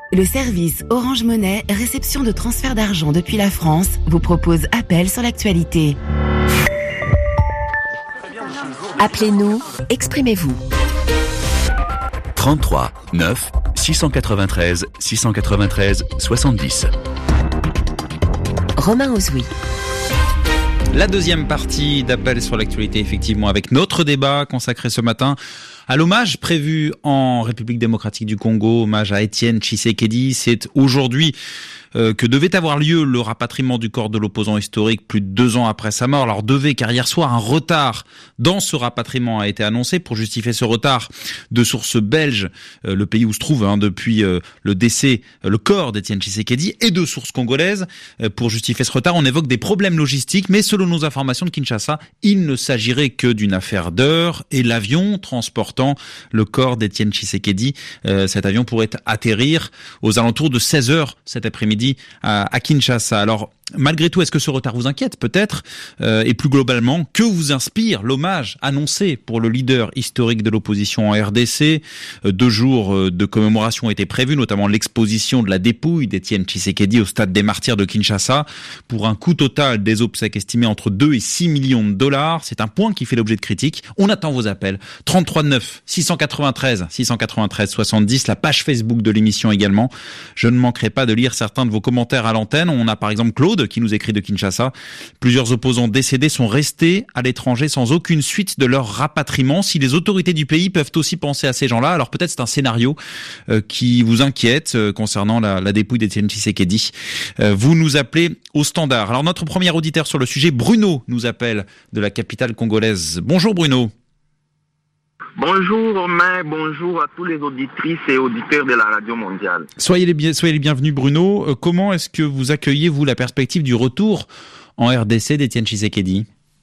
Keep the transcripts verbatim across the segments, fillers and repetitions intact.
Le service Orange Monnaie, réception de transfert d'argent depuis la France, vous propose appel sur l'actualité. Appelez-nous, exprimez-vous. trente-trois neuf six cent quatre-vingt-treize six cent quatre-vingt-treize soixante-dix. Romain Ozoui. La deuxième partie d'Appel sur l'actualité, effectivement, avec notre débat consacré ce matin à l'hommage prévu en République démocratique du Congo, hommage à Étienne Tshisekedi. C'est aujourd'hui euh, que devait avoir lieu le rapatriement du corps de l'opposant historique plus de deux ans après sa mort. Alors devait, car hier soir, un retard dans ce rapatriement a été annoncé. Pour justifier ce retard, de sources belges, euh, le pays où se trouve hein, depuis euh, le décès, euh, le corps d'Étienne Tshisekedi, et de sources congolaises. Euh, pour justifier ce retard, on évoque des problèmes logistiques, mais selon nos informations de Kinshasa, il ne s'agirait que d'une affaire d'heures, et l'avion transportant le corps d'Étienne Tshisekedi, euh, cet avion pourrait atterrir aux alentours de seize heures cet après-midi à, à Kinshasa. Alors, malgré tout, est-ce que ce retard vous inquiète peut-être euh, et plus globalement, que vous inspire l'hommage annoncé pour le leader historique de l'opposition en R D C? euh, Deux jours euh, de commémoration ont été prévus, notamment l'exposition de la dépouille d'Étienne Tshisekedi au stade des Martyrs de Kinshasa pour un coût total des obsèques estimé entre deux et six millions de dollars. C'est un point qui fait l'objet de critiques. On attend vos appels. trente-trois neuf six cent quatre-vingt-treize six cent quatre-vingt-treize soixante-dix, la page Facebook de l'émission également. Je ne manquerai pas de lire certains de vos commentaires à l'antenne. On a par exemple Claude qui nous écrit de Kinshasa. Plusieurs opposants décédés sont restés à l'étranger sans aucune suite de leur rapatriement. Si les autorités du pays peuvent aussi penser à ces gens-là, alors peut-être c'est un scénario euh, qui vous inquiète euh, concernant la, la dépouille d'Étienne Tshisekedi. Euh, vous nous appelez au standard. Alors notre premier auditeur sur le sujet, Bruno, nous appelle de la capitale congolaise. Bonjour Bruno. Bonjour Romain, bonjour à tous les auditrices et auditeurs de la Radio Mondiale. Soyez les, bien, soyez les bienvenus Bruno. Euh, comment est-ce que vous accueillez, vous, la perspective du retour en R D C d'Étienne Tshisekedi?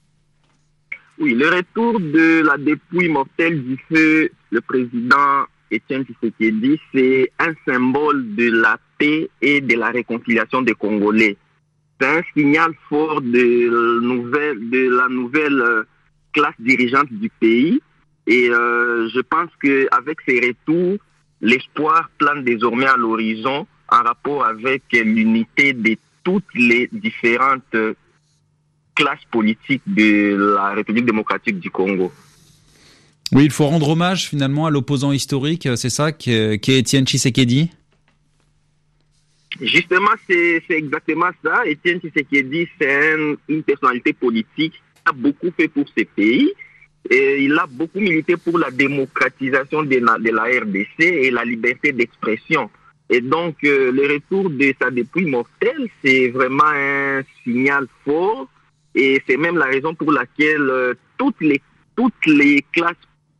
Oui, le retour de la dépouille mortelle du feu, le président Étienne Tshisekedi, c'est un symbole de la paix et de la réconciliation des Congolais. C'est un signal fort de, nouvelle, de la nouvelle classe dirigeante du pays. Et euh, je pense qu'avec ces retours, l'espoir plane désormais à l'horizon en rapport avec l'unité de toutes les différentes classes politiques de la République démocratique du Congo. Oui, il faut rendre hommage finalement à l'opposant historique, c'est ça, qu'est Étienne Tshisekedi? Justement, c'est, c'est exactement ça. Étienne Tshisekedi, c'est un, une personnalité politique qui a beaucoup fait pour ce pays. Et il a beaucoup milité pour la démocratisation de la, de la R D C et la liberté d'expression. Et donc, euh, le retour de sa dépouille mortelle, c'est vraiment un signal fort. Et c'est même la raison pour laquelle euh, toutes les toutes les classes,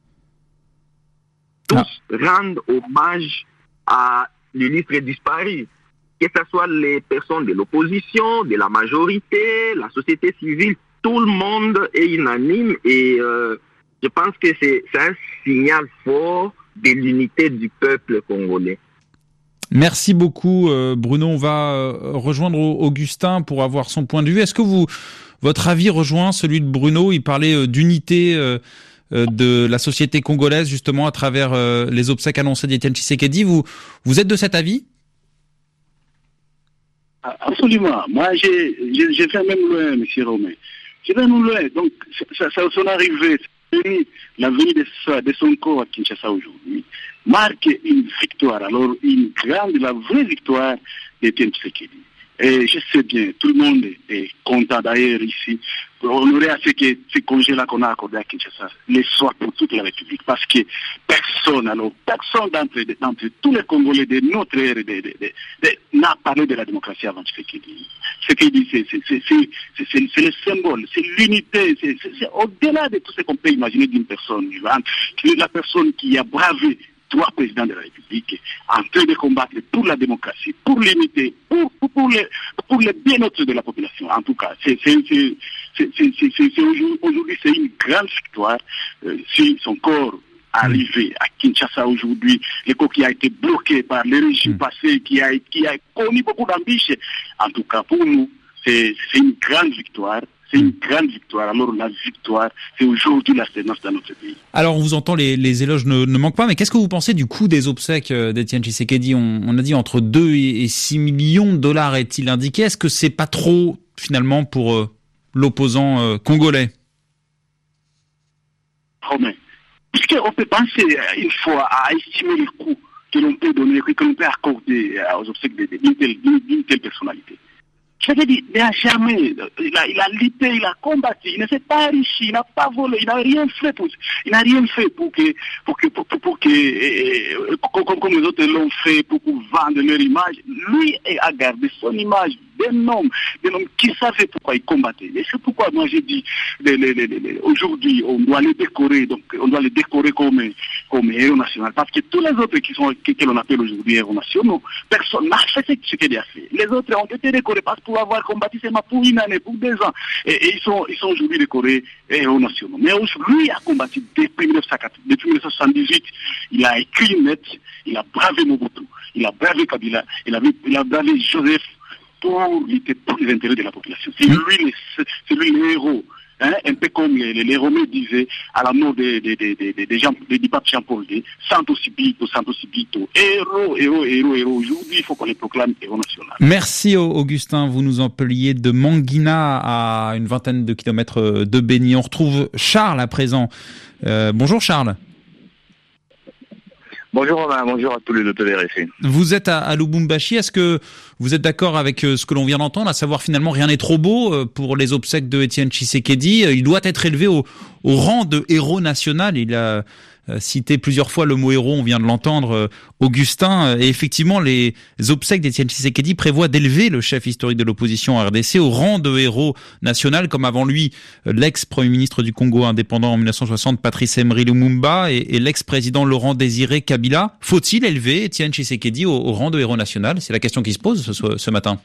tous ah. rendent hommage à l'illustre disparu. Que ce soit les personnes de l'opposition, de la majorité, la société civile, tout le monde est unanime et euh, je pense que c'est, c'est un signal fort de l'unité du peuple congolais. Merci beaucoup euh, Bruno. On va euh, rejoindre Augustin pour avoir son point de vue. Est-ce que vous, votre avis rejoint celui de Bruno? Il parlait euh, d'unité euh, euh, de la société congolaise justement à travers euh, les obsèques annoncées d'Étienne Tshisekedi. Vous, vous êtes de cet avis? Absolument. Moi, j'ai, j'ai, j'ai fait même loin, M. Romain. Je vais nous loin. Donc, ça, ça, son arrivée, la venue de, de son corps à Kinshasa aujourd'hui, marque une victoire. Alors, une grande, la vraie victoire d'Étienne Tshisekedi. Et je sais bien, tout le monde est content d'ailleurs ici. On aurait à ce que ces congés-là qu'on a accordés à Kinshasa les soient pour toute la République. Parce que personne, alors, personne d'entre, d'entre tous les Congolais de notre ère de, de, de, de, n'a parlé de la démocratie avant Tshisekedi. Ce qu'il dit, c'est, c'est, c'est, c'est, c'est, c'est le symbole, c'est l'unité, c'est, c'est, c'est au-delà de tout ce qu'on peut imaginer d'une personne vivante. La personne qui a bravé trois présidents de la République en train de combattre pour la démocratie, pour l'unité, pour, pour, pour, le, pour le bien-être de la population. En tout cas, c'est, c'est, c'est, c'est, c'est, c'est, c'est aujourd'hui, aujourd'hui, c'est une grande victoire. Euh, si son corps arrivé à Kinshasa aujourd'hui, le corps qui a été bloqué par les régimes mmh. passés, qui a, qui a connu beaucoup d'ambition. En tout cas, pour nous, c'est, c'est une grande victoire. C'est une grande victoire. Alors la victoire, c'est aujourd'hui la séance dans notre pays. Alors on vous entend, les, les éloges ne, ne manquent pas, mais qu'est-ce que vous pensez du coût des obsèques d'Étienne Tshisekedi? on, on a dit entre deux et six millions de dollars est-il indiqué. Est-ce que c'est pas trop finalement pour euh, l'opposant euh, congolais? Oh, mais, puisqu'on peut penser une fois à estimer les coûts que l'on peut donner, que l'on peut accorder aux obsèques d'une telle, d'une telle personnalité. Je veux dire, il n'a jamais, il a, il a lutté, il a combattu, il ne s'est pas enrichi, il n'a pas volé, il n'a rien fait pour, il n'a rien fait pour que, pour que, pour, pour, pour que, euh, comme, comme les autres l'ont fait pour, pour vendre leur image. Lui a gardé son image d'un homme, d'un homme qui savait pourquoi il combattait. Et c'est pourquoi moi j'ai dit, les, les, les, les, aujourd'hui, on doit les décorer, donc on doit les décorer comme, comme héros national, parce que tous les autres qui sont, que, que l'on appelle aujourd'hui héros nationaux, personne n'a fait ce qu'il a fait. Les autres ont été décorés parce que pour avoir combattu seulement pour une année, pour deux ans, et, et ils sont, ils sont aujourd'hui décorés héros nationaux. Mais lui a combattu depuis mille neuf cent soixante-dix-huit, il a écrit une lettre, il a bravé Mobutu, il a bravé Kabila, il a, il a bravé Joseph, pour lutter pour les intérêts de la population. C'est lui, c'est lui le héros. Hein, un peu comme les, les, les Romains disaient à la mort des de, de, de, de, de Jean, de, du pape Jean-Paul deux, Santo Sibito, Santo Sibito, héros, héros, héros, héros. Aujourd'hui, il faut qu'on les proclame héros national. Merci Augustin, vous nous appeliez de Mangina à une vingtaine de kilomètres de Beni. On retrouve Charles à présent. Euh, bonjour Charles. Bonjour Romain, bonjour à tous les auditeurs de R F I. Vous êtes à, à Lubumbashi, est-ce que vous êtes d'accord avec ce que l'on vient d'entendre, à savoir finalement rien n'est trop beau pour les obsèques de Étienne Tshisekedi? Il doit être élevé au, au rang de héros national. Il a cité plusieurs fois le mot héros, on vient de l'entendre, Augustin. Et effectivement, les obsèques d'Étienne Tshisekedi prévoient d'élever le chef historique de l'opposition R D C au rang de héros national, comme avant lui l'ex-premier ministre du Congo indépendant en mille neuf cent soixante, Patrice Emery Lumumba, et, et l'ex-président Laurent Désiré Kabila. Faut-il élever Étienne Tshisekedi au, au rang de héros national? C'est la question qui se pose ce, ce matin.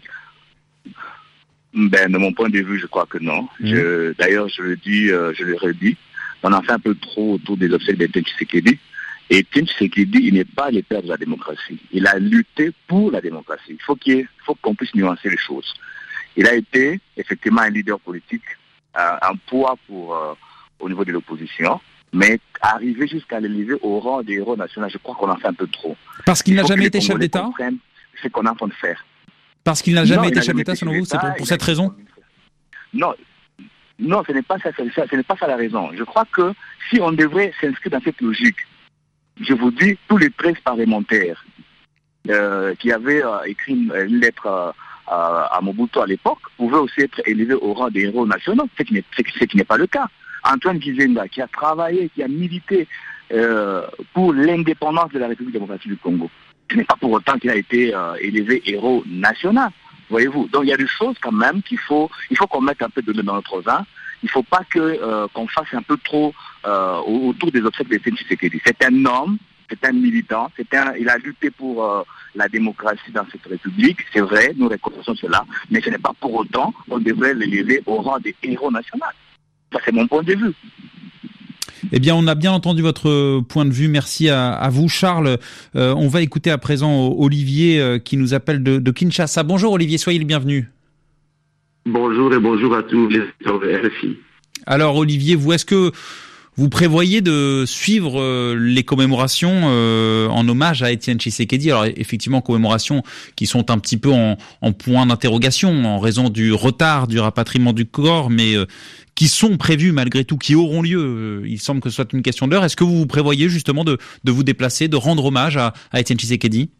Ben, de mon point de vue, je crois que non. Mmh. Je, d'ailleurs, je le dis, euh, je le redis. On en fait un peu trop autour des obsèques d'Étienne Tshisekedi. Et Étienne Tshisekedi, il n'est pas le père de la démocratie. Il a lutté pour la démocratie. Il faut qu'il y ait, faut qu'on puisse nuancer les choses. Il a été effectivement un leader politique, un, un poids pour euh, au niveau de l'opposition, mais arriver jusqu'à l'élever au rang des héros nationaux, je crois qu'on en fait un peu trop. Parce qu'il n'a jamais été chef d'État? C'est ce qu'on est en train de faire. Parce qu'il n'a jamais non, été chef d'État, selon vous? C'est pour, pour cette raison? Non. Non, ce n'est pas ça, ce n'est pas ça la raison. Je crois que si on devrait s'inscrire dans cette logique, je vous dis, tous les treize parlementaires euh, qui avaient euh, écrit une, une lettre euh, à Mobutu à l'époque pouvaient aussi être élevés au rang des héros nationaux, ce qui n'est, ce qui n'est pas le cas. Antoine Gizenga, qui a travaillé, qui a milité euh, pour l'indépendance de la République démocratique du Congo, ce n'est pas pour autant qu'il a été euh, élevé héros national. Voyez-vous, donc il y a des choses quand même qu'il faut, il faut qu'on mette un peu de l'eau dans notre vin. Il ne faut pas que euh, qu'on fasse un peu trop euh, autour des obsèques d'Étienne Tshisekedi. C'est un homme, c'est un militant, c'est un, il a lutté pour euh, la démocratie dans cette République. C'est vrai, nous reconnaissons cela, mais ce n'est pas pour autant qu'on devrait l'élever au rang des héros nationaux. Ça, c'est mon point de vue. Eh bien, on a bien entendu votre point de vue. Merci à, à vous, Charles. Euh, on va écouter à présent Olivier euh, qui nous appelle de, de Kinshasa. Bonjour Olivier, soyez le bienvenu. Bonjour et bonjour à tous les auditeurs de R F I. Alors Olivier, vous, est-ce que vous prévoyez de suivre euh, les commémorations euh, en hommage à Étienne Tshisekedi? Alors effectivement, commémorations qui sont un petit peu en, en point d'interrogation en raison du retard du rapatriement du corps, mais euh, qui sont prévus malgré tout, qui auront lieu. Il semble que ce soit une question d'heure. Est-ce que vous vous prévoyez justement de, de vous déplacer, de rendre hommage à, à Étienne Tshisekedi?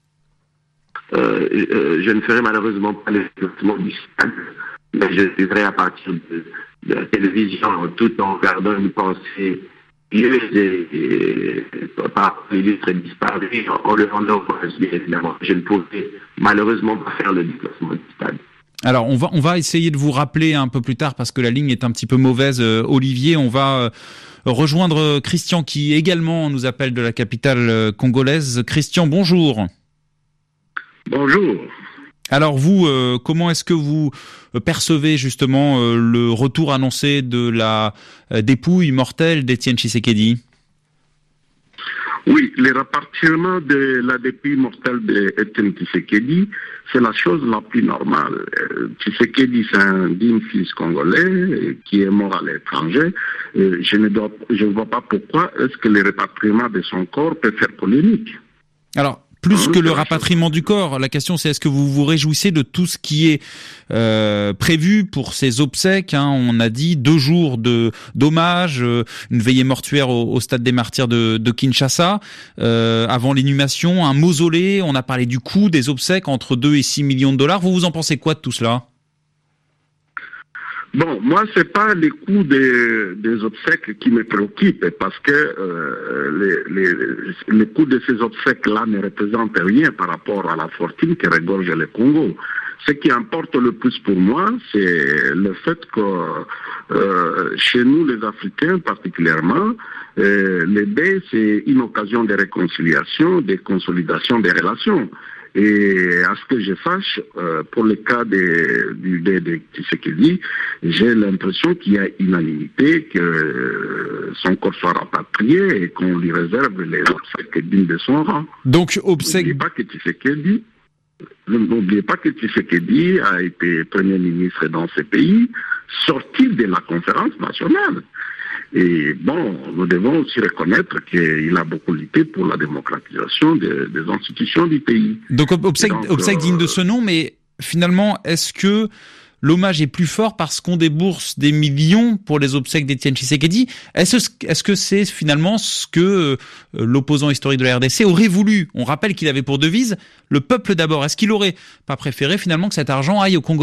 euh, euh, Je ne ferai malheureusement pas les déplacements du stade, mais je suivrai à partir de, de la télévision tout en gardant une pensée pieuse et, et, et par l'illustre disparu, en le rendant hommage, bien évidemment. Je ne pourrai malheureusement pas faire le déplacement du stade. Alors, on va, on va essayer de vous rappeler un peu plus tard parce que la ligne est un petit peu mauvaise. Euh, Olivier, on va euh, rejoindre Christian qui également nous appelle de la capitale euh, congolaise. Christian, bonjour. Bonjour. Alors vous, euh, comment est-ce que vous percevez justement euh, le retour annoncé de la euh, dépouille mortelle d'Étienne Tshisekedi? Oui, le rapatriement de la dépouille mortelle d'Etienne Tshisekedi, c'est la chose la plus normale. Euh, Tshisekedi, c'est un digne fils congolais euh, qui est mort à l'étranger. Euh, je ne dois, je ne vois pas pourquoi est-ce que le rapatriement de son corps peut faire polémique. Alors, plus que le rapatriement du corps, la question c'est est-ce que vous vous réjouissez de tout ce qui est euh, prévu pour ces obsèques, hein, on a dit deux jours de d'hommage, euh, une veillée mortuaire au, au stade des martyrs de, de Kinshasa, euh, avant l'inhumation, un mausolée, on a parlé du coût des obsèques entre deux et six millions de dollars. Vous vous en pensez quoi de tout cela ? Bon, moi, c'est pas les coûts des, des obsèques qui me préoccupent, parce que euh, les, les, les coûts de ces obsèques-là ne représentent rien par rapport à la fortune que regorge le Congo. Ce qui importe le plus pour moi, c'est le fait que euh, chez nous, les Africains particulièrement, euh, les deuils, c'est une occasion de réconciliation, de consolidation des relations. Et à ce que je sache, euh, pour le cas de, du deuil de Tshisekedi, j'ai l'impression qu'il y a unanimité, que euh, son corps soit rapatrié et qu'on lui réserve les obsèques dignes de son rang. Donc, obsèques... N'oubliez pas que Tshisekedi, n'oubliez pas que Tshisekedi a été Premier ministre dans ce pays, sorti de la conférence nationale. Et bon, nous devons aussi reconnaître qu'il a beaucoup lutté pour la démocratisation des, des institutions du pays. Donc, obsèque, donc, obsèque euh... digne de ce nom, mais finalement, est-ce que l'hommage est plus fort parce qu'on débourse des millions pour les obsèques d'Etienne Tshisekedi ? Est-ce, est-ce que c'est finalement ce que l'opposant historique de la R D C aurait voulu ? On rappelle qu'il avait pour devise « le peuple d'abord ». Est-ce qu'il aurait pas préféré finalement que cet argent aille aux Congolais ?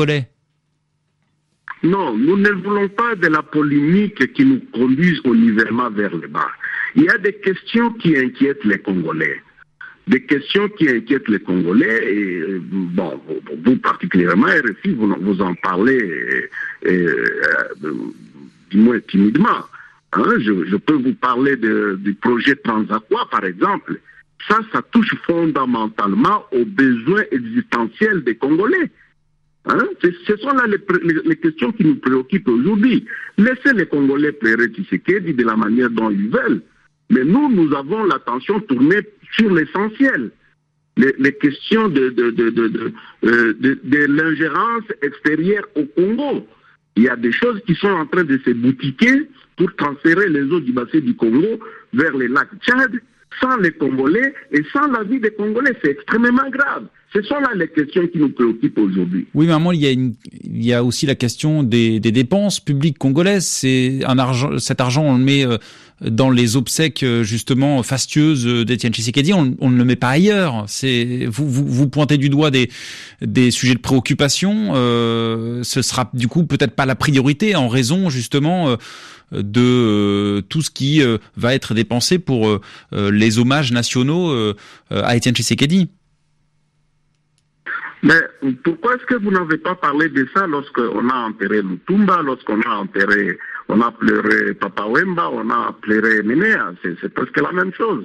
Non, nous ne voulons pas de la polémique qui nous conduise au nivellement vers le bas. Il y a des questions qui inquiètent les Congolais. Des questions qui inquiètent les Congolais, et bon, vous particulièrement, R F I, vous, vous en parlez, et, et, euh, du moins timidement. Hein, je, je peux vous parler de, du projet Transaqua, par exemple. Ça, ça touche fondamentalement aux besoins existentiels des Congolais. Hein? Ce sont là les, les, les questions qui nous préoccupent aujourd'hui. Laissez les Congolais pleurer Tshisekedi de la manière dont ils veulent. Mais nous, nous avons l'attention tournée sur l'essentiel. Les, les questions de, de, de, de, de, de, de, de l'ingérence extérieure au Congo. Il y a des choses qui sont en train de se boutiquer pour transférer les eaux du bassin du Congo vers les lacs Tchad, sans les Congolais et sans la vie des Congolais. C'est extrêmement grave. Ce sont là les questions qui nous préoccupent aujourd'hui. Oui, mais à un moment, il y a, une, il y a aussi la question des, des dépenses publiques congolaises. C'est un argent, cet argent, on le met dans les obsèques justement fastueuses d'Etienne Tshisekedi. On, on ne le met pas ailleurs. C'est vous, vous, vous pointez du doigt des, des sujets de préoccupation. Euh, ce sera du coup peut-être pas la priorité en raison justement de euh, tout ce qui euh, va être dépensé pour euh, les hommages nationaux euh, à Etienne Tshisekedi. Mais pourquoi est-ce que vous n'avez pas parlé de ça lorsqu'on a enterré Lutumba, lorsqu'on a enterré, on a pleuré Papa Wemba, on a pleuré Menea, c'est, c'est presque la même chose.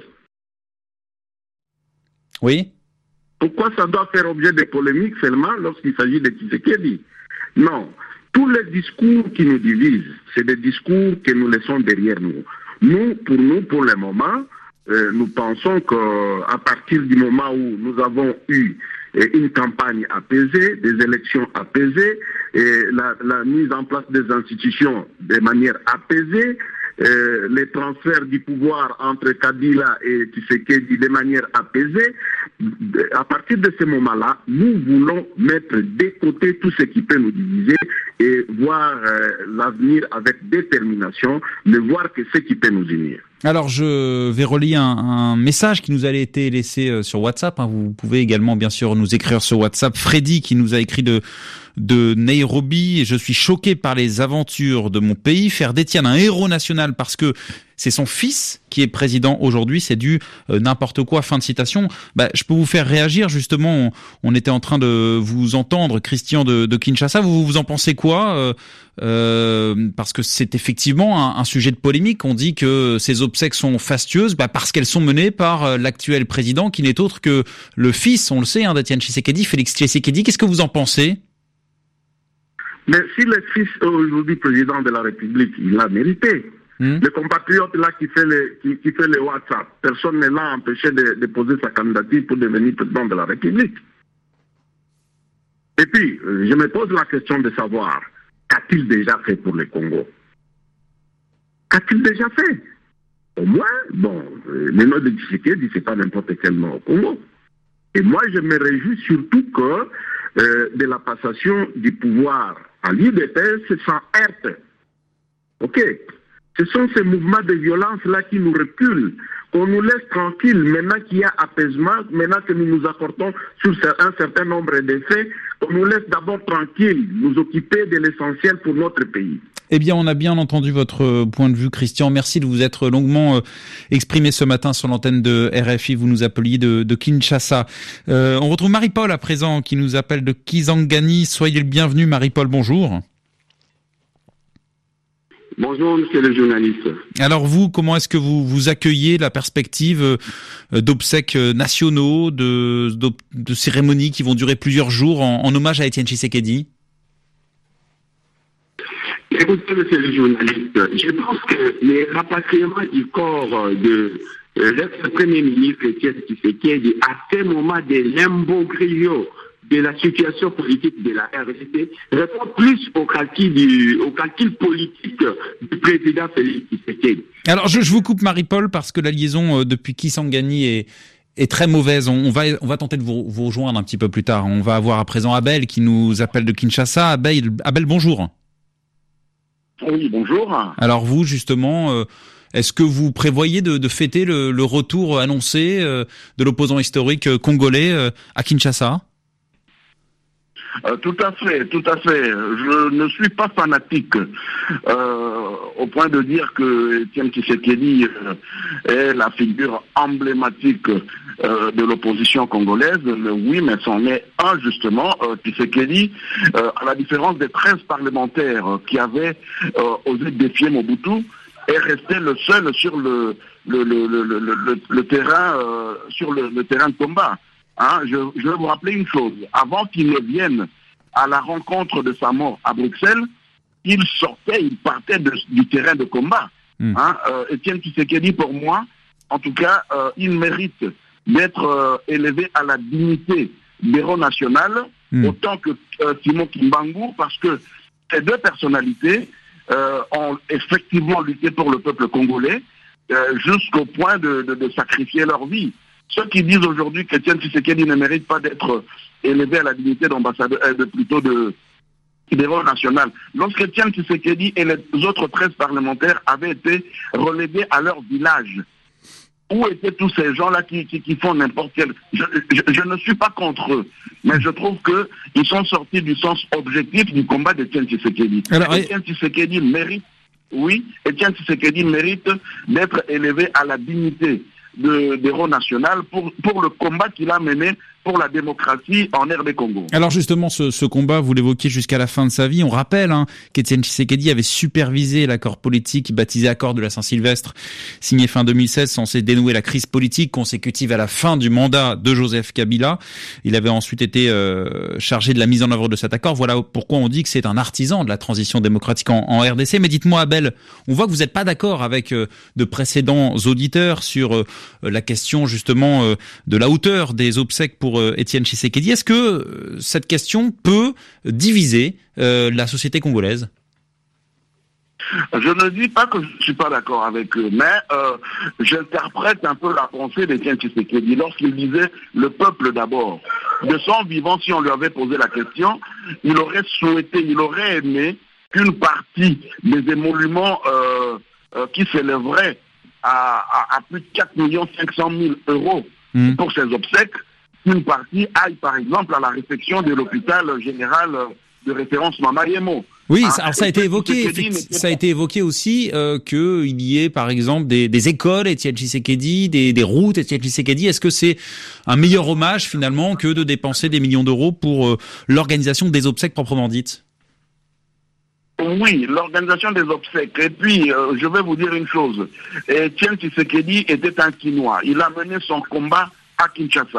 Oui. Pourquoi ça doit faire objet de polémiques seulement lorsqu'il s'agit de Tshisekedi ? Non. Tous les discours qui nous divisent, c'est des discours que nous laissons derrière nous. Nous, pour nous, pour le moment, euh, nous pensons qu'à partir du moment où nous avons eu une campagne apaisée, des élections apaisées, et la, la mise en place des institutions de manière apaisée, euh, les transferts du pouvoir entre Kabila et Tshisekedi de manière apaisée. À partir de ce moment-là, nous voulons mettre de côté tout ce qui peut nous diviser et voir euh, l'avenir avec détermination, ne voir que ce qui peut nous unir. Alors, je vais relier un, un message qui nous a été laissé sur WhatsApp. Vous pouvez également, bien sûr, nous écrire sur WhatsApp. Freddy qui nous a écrit de, de Nairobi. Je suis choqué par les aventures de mon pays. Faire d'Étienne un héros national parce que c'est son fils qui est président aujourd'hui, c'est du euh, n'importe quoi, fin de citation. Bah, je peux vous faire réagir, justement, on, on était en train de vous entendre, Christian de, de Kinshasa, vous, vous en pensez quoi euh, euh, parce que c'est effectivement un, un sujet de polémique, on dit que ces obsèques sont fastueuses, bah, parce qu'elles sont menées par l'actuel président, qui n'est autre que le fils, on le sait, hein, d'Etienne Tshisekedi, Félix Tshisekedi. Qu'est-ce que vous en pensez ? Mais si le fils est aujourd'hui président de la République, il l'a mérité. Mmh. Le compatriote là qui fait les, qui, qui fait les WhatsApp, personne ne l'a empêché de, de poser sa candidature pour devenir président de la République. Et puis, je me pose la question de savoir, qu'a-t-il déjà fait pour le Congo? Qu'a-t-il déjà fait? Au moins, bon, le nom de Tshisekedi, c'est pas n'importe quel nom au Congo. Et moi, je me réjouis surtout que euh, de la passation du pouvoir à l'U D P S sans heurte. Ok? Ce sont ces mouvements de violence-là qui nous reculent, qu'on nous laisse tranquilles maintenant qu'il y a apaisement, maintenant que nous nous accordons sur un certain nombre de faits, qu'on nous laisse d'abord tranquilles, nous occuper de l'essentiel pour notre pays. Eh bien, on a bien entendu votre point de vue, Christian. Merci de vous être longuement exprimé ce matin sur l'antenne de R F I. Vous nous appeliez de, de Kinshasa. Euh, on retrouve Marie-Paul à présent qui nous appelle de Kisangani. Soyez le bienvenu, Marie-Paul. Bonjour. Bonjour, monsieur le journaliste. Alors vous, comment est-ce que vous, vous accueillez la perspective d'obsèques nationaux, de, de, de cérémonies qui vont durer plusieurs jours en, en hommage à Étienne Tshisekedi? Écoutez, monsieur le journaliste, je pense que le rapatriement du corps de l'ex-premier ministre Étienne Tshisekedi à ce moment de l'imbroglio de la situation politique de la R D C répond plus au calcul, du, au calcul politique du président Félix Tshisekedi. Alors je, je vous coupe Marie-Paul parce que la liaison euh, depuis Kisangani est est très mauvaise. On, on va on va tenter de vous, vous rejoindre un petit peu plus tard. On va avoir à présent Abel qui nous appelle de Kinshasa. Abel, Abel bonjour. Oui, bonjour. Alors vous, justement, euh, est-ce que vous prévoyez de, de fêter le, le retour annoncé euh, de l'opposant historique euh, congolais euh, à Kinshasa? Euh, tout à fait, tout à fait. Je ne suis pas fanatique euh, au point de dire que Étienne Tshisekedi euh, est la figure emblématique euh, de l'opposition congolaise. Le, oui, mais c'en est un justement. Euh, Tshisekedi, euh, à la différence des treize parlementaires qui avaient euh, osé défier Mobutu, est resté le seul sur le le le le le, le, le terrain euh, sur le, le terrain de combat. Hein, je, je vais vous rappeler une chose. Avant qu'il ne vienne à la rencontre de sa mort à Bruxelles, il sortait, il partait de, du terrain de combat. Mmh. Hein, euh, Étienne Tshisekedi, pour moi, en tout cas, euh, il mérite d'être euh, élevé à la dignité d'héros national, mmh. autant que euh, Simon Kimbangu, parce que ces deux personnalités euh, ont effectivement lutté pour le peuple congolais euh, jusqu'au point de, de, de sacrifier leur vie. Ceux qui disent aujourd'hui qu'Étienne Tshisekedi ne mérite pas d'être élevé à la dignité d'ambassadeur, euh, de, plutôt de d'héros national. Lorsqu'Étienne Tshisekedi et les autres treize parlementaires avaient été relégués à leur village, où étaient tous ces gens-là qui, qui, qui font n'importe quel... Je, je, je ne suis pas contre eux, mais je trouve qu'ils sont sortis du sens objectif du combat d'Étienne Tshisekedi. Alors, Étienne Tshisekedi mérite, oui, Étienne Tshisekedi mérite d'être élevé à la dignité de d'héros national pour, pour le combat qu'il a mené pour la démocratie en R D Congo. Alors justement, ce, ce combat, vous l'évoquiez jusqu'à la fin de sa vie. On rappelle hein, qu'Étienne Tshisekedi avait supervisé l'accord politique baptisé Accord de la Saint-Sylvestre, signé fin deux mille seize, censé dénouer la crise politique consécutive à la fin du mandat de Joseph Kabila. Il avait ensuite été euh, chargé de la mise en œuvre de cet accord. Voilà pourquoi on dit que c'est un artisan de la transition démocratique en, en R D C. Mais dites-moi, Abel, on voit que vous n'êtes pas d'accord avec euh, de précédents auditeurs sur euh, la question justement euh, de la hauteur des obsèques pour Étienne Tshisekedi. Est-ce que euh, cette question peut diviser euh, la société congolaise? Je ne dis pas que je ne suis pas d'accord avec eux, mais euh, j'interprète un peu la pensée d'Étienne Tshisekedi lorsqu'il disait le peuple d'abord. De son vivant, si on lui avait posé la question, il aurait souhaité, il aurait aimé qu'une partie des émoluments euh, euh, qui s'élèveraient à, à, à plus de quatre millions cinq cent mille euros mmh. pour ses obsèques, une partie aille par exemple à la réfection de l'hôpital général de référence Mama Yemo. Oui, hein, alors ça a été évoqué. Ça a été évoqué aussi euh, qu'il y ait par exemple des, des écoles Étienne Tshisekedi, des, des routes Étienne Tshisekedi. Est-ce que c'est un meilleur hommage finalement que de dépenser des millions d'euros pour euh, l'organisation des obsèques proprement dites? Oui, l'organisation des obsèques. Et puis, euh, je vais vous dire une chose. Étienne Tshisekedi était un Quinois. Il a mené son combat à Kinshasa.